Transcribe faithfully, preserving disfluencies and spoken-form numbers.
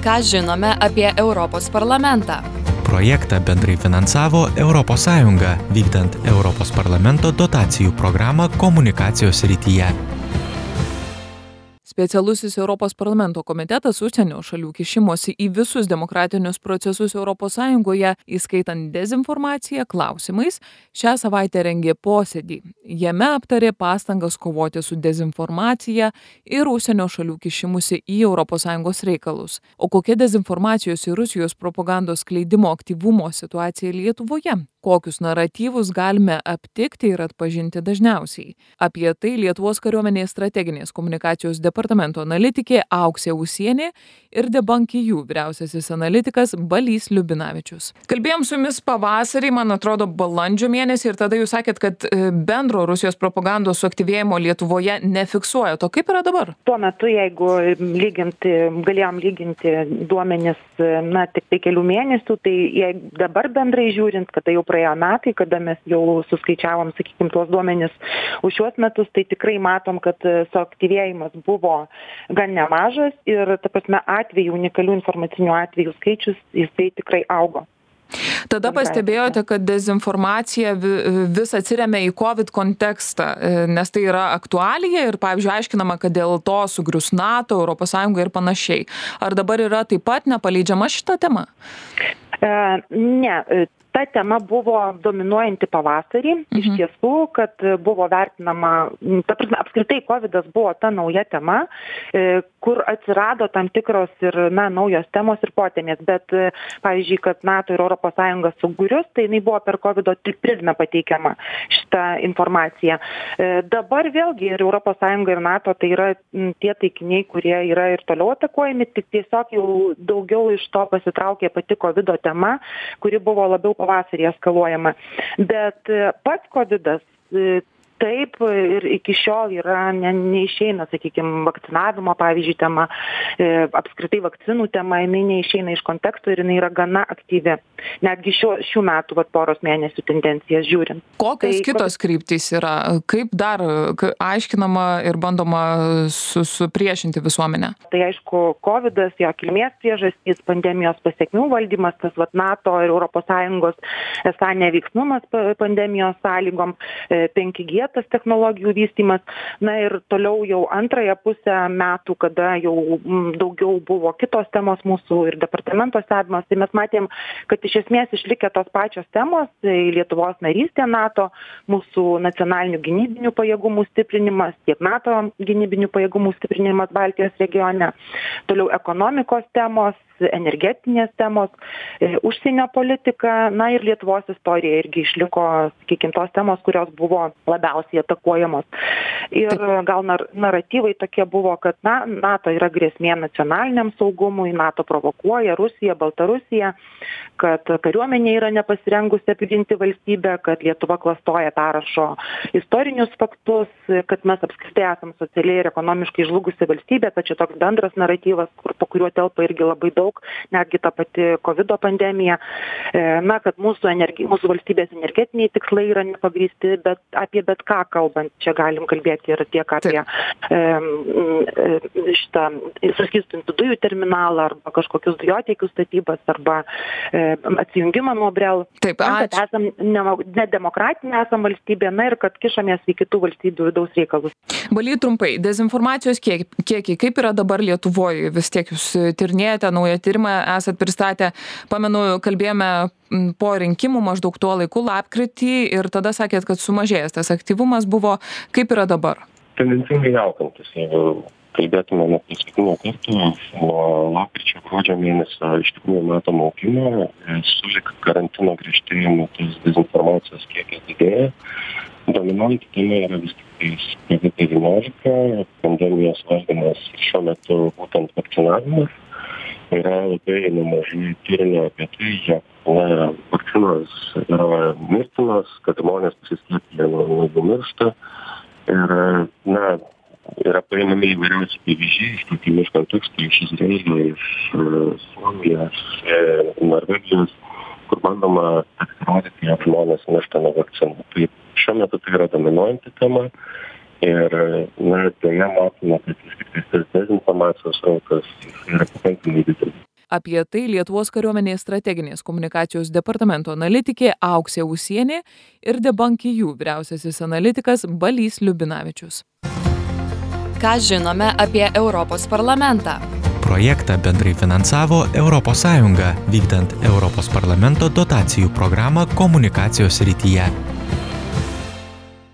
Ką žinome apie Europos parlamentą? Projektą bendrai finansavo Europos Sąjunga, vykdant Europos parlamento dotacijų programą komunikacijos srityje. Specialusis Europos parlamento komitetas užsienio šalių kišimosi į visus demokratinius procesus Europos Sąjungoje, įskaitant dezinformaciją klausimais, šią savaitę rengė posėdį. Jame aptarė pastangas kovoti su dezinformacija ir užsienio šalių kišimusi į Europos Sąjungos reikalus. O kokia dezinformacijos ir Rusijos propagandos skleidimo aktyvumo situacija Lietuvoje? Kokius naratyvus galime aptikti ir atpažinti dažniausiai? Apie tai Lietuvos kariuomenės strateginės komunikacijos departamento analitikė Auksė Usienė ir Debunk E U vyriausiasis analitikas Balys Liubinavičius. Kalbėjom su jumis pavasarį, man atrodo, balandžio mėnesį, ir tada jūs sakėt, kad bendro Rusijos propagandos suaktyvėjimo Lietuvoje nefiksuoja. To kaip yra dabar? Tuo metu, jeigu lyginti, galėjom lyginti duomenis, na, tik tai kelių mėnesių, tai jeigu dabar bendrai žiūrint, kad tai jau praėjo metai, kada mes jau suskaičiavom, sakykime, tuos duomenis už šiuos metus, tai tikrai matom, kad suaktyvėjimas buvo gan nemažas ir, ta prasme, atvejų, unikalių informacinių atvejų skaičius, jisai tikrai augo. Tada pastebėjote, kad dezinformacija vis atsiremia į COVID kontekstą, nes tai yra aktualija ir, pavyzdžiui, aiškinama, kad dėl to sugrius NATO, Europos Sąjunga ir panašiai. Ar dabar yra taip pat nepaleidžiama šita tema? E, ne. Ta tema buvo dominuojanti pavasarį, mhm. iš tiesų, kad buvo vertinama, ta prasme, apskritai kovidas buvo ta nauja tema, kur atsirado tam tikros ir, na, naujos temos ir potemės, bet, pavyzdžiui, kad NATO ir Europos Sąjunga sugrius, tai jinai buvo per kovido prizmę pateikiama šitą informaciją. Dabar vėlgi ir Europos Sąjunga ir NATO tai yra tie taikiniai, kurie yra ir toliau atakuojami, tik tiesiog jau daugiau iš to pasitraukė pati kovido tema, kuri buvo labiau pavasarį eskaluojama. Bet pats kovidas taip ir iki šiol yra, ne, neišeina, sakykime, vakcinavimo, pavyzdžiui, tema, e, apskritai vakcinų tema, jinai neišeina iš konteksto ir jinai yra gana aktyvi. Netgi šio, šių metų vat, poros mėnesių tendencijas žiūrint. Kokios tai, kitos kryptys yra? Kaip dar aiškinama ir bandoma su, supriešinti visuomenę? Tai aišku, kovidas, jo kilmės priežastys, pandemijos pasiekmių valdymas, tas vat, NATO ir Europos Sąjungos esą neveiksnumas pandemijos sąlygom, penki G tas technologijų vystymas, na ir toliau jau antrąją pusę metų, kada jau daugiau buvo kitos temos mūsų ir departamento stebimas, tai mes matėm, kad iš esmės išlikė tos pačios temos, tai Lietuvos narystė NATO, mūsų nacionalinių gynybinių pajėgumų stiprinimas, tiek NATO gynybinių pajėgumų stiprinimas Baltijos regione, toliau ekonomikos temos, energetinės temos, e, užsienio politika, na ir Lietuvos istorija irgi išliko, sakykime, tos temos, kurios buvo labiausiai atakuojamos. Ir gal nar- naratyvai tokie buvo, kad na, NATO yra grėsmė nacionaliniam saugumui, NATO provokuoja Rusiją, Baltarusiją, kad kariuomenė yra nepasirengusi apginti valstybę, kad Lietuva klastoja perrašo istorinius faktus, kad mes apskritai esam socialiai ir ekonomiškai žlugusi valstybė, kad čia toks bendras naratyvas, kur, po kuriuo telpa irgi labai daug, netgi ta pati kovido pandemija, na, kad mūsų, energi, mūsų valstybės energetiniai tikslai yra nepagrįsti, bet apie bet ką kalbant, čia galim kalbėti ir tiek apie e, šitą suskystintų dujų terminalą arba kažkokius dujotiekių statybas arba e, atsijungimą nuo Brel. Taip, na, kad esam nedemokratinė ne esam valstybė, na ir kad kišamės į kitų valstybių vidaus reikalus. Baly, trumpai, dezinformacijos kiek, kiekiai, kaip yra dabar Lietuvoje? Vis tiek jūs tyrinėjate naują tyrimą, esat pristatę, pamenu, kalbėjome po rinkimų maždaug tuo laiku lapkritį ir tada sakėt, kad sumažėjęs tas aktyvumas buvo. Kaip yra dabar? Tendencingai augantis. Jeigu kalbėtume nuo paskutinio karto, nuo lapkričio gruodžio mėnesio iš tikrųjų matom augimą, sulig karantino griežtėjimu tos dezinformacijos kiekis didėja. Dominuojanti tema yra vis tik covid devyniolika, pandemijos valdymas šiuo metu būtent vakcinavimas. Yra labai nemažai turinio apie tai, jog na, vakcinos yra mirtinos, kad žmonės pasiskiepija nuo jų miršta. Ir na, yra paimami įvairiausi pavyzdžiai iš tokių iš kontekstų, iš Izraelio, iš Suomijos, Norvegijos, kur bandoma atrodyti, jog žmonės miršta nuo vakcinų. Tai šiuo metu tai yra dominuojanti tema. Ir, na, deja matome, kad vis tik tas dezinformacijos srautas yra pakankamai didelis. Apie tai Lietuvos kariuomenės strateginės komunikacijos departamento analitikė Auksė Usienė ir Debunk E U vyriausiasis analitikas Balys Liubinavičius. Ką žinome apie Europos parlamentą? Projektą bendrai finansavo Europos Sąjunga, vykdant Europos parlamento dotacijų programą komunikacijos srityje.